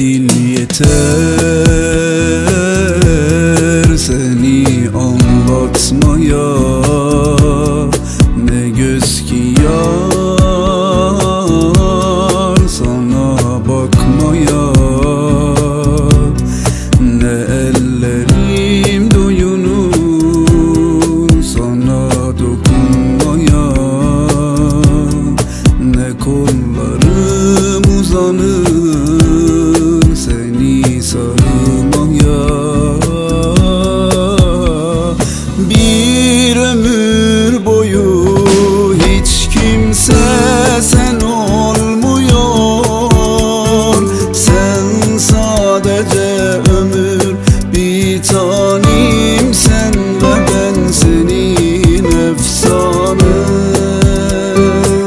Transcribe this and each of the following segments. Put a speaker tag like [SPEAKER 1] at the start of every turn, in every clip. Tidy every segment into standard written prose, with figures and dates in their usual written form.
[SPEAKER 1] dil yeter seni anlatmaya, ne göz ki yar sana bakmaya, ne ellerim doyunur sana dokunmaya, ne kollarım uzanır seni sarmaya. Bir ömür boyu hiç kimse sen olmuyor, sen sadece ömür bir tanem, sen ve ben senin efsanem.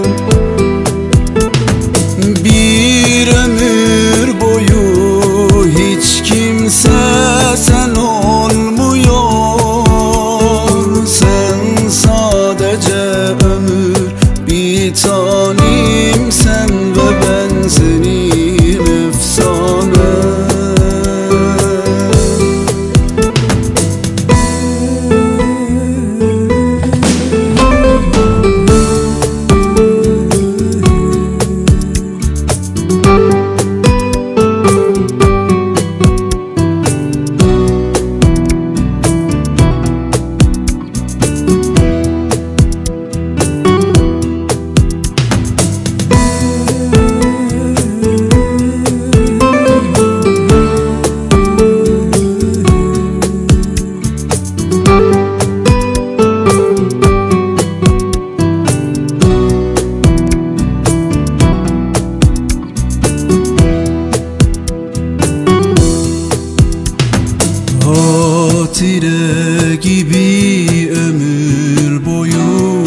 [SPEAKER 1] Bir ömür boyu hiç kimse sen olmuyor, sen sadece ömür bir tanem, sen ve ben senin efsanem. Hatire gibi ömür boyu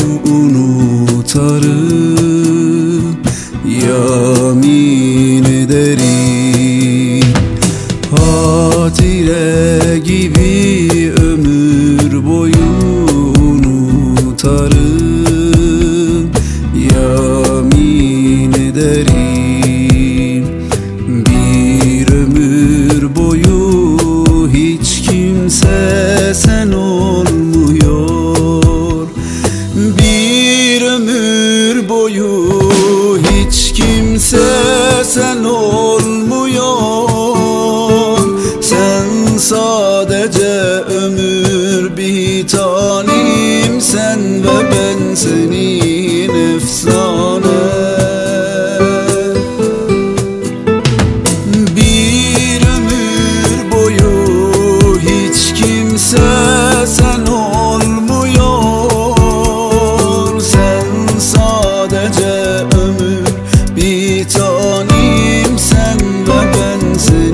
[SPEAKER 1] unutarım, yemin ederim. Hatire gibi ömür boyu unutarım, yemin ederim. Bir ömür boyu hiç kimse sen olmuyor, bir ömür boyu hiç kimse sen olmuyor, sen sadece ömür bir tanem, sen ve ben senin efsanem. Bir ömür boyu hiç kimse sen olmuyor, sen sadece ömür bir tanem, sen ve ben senin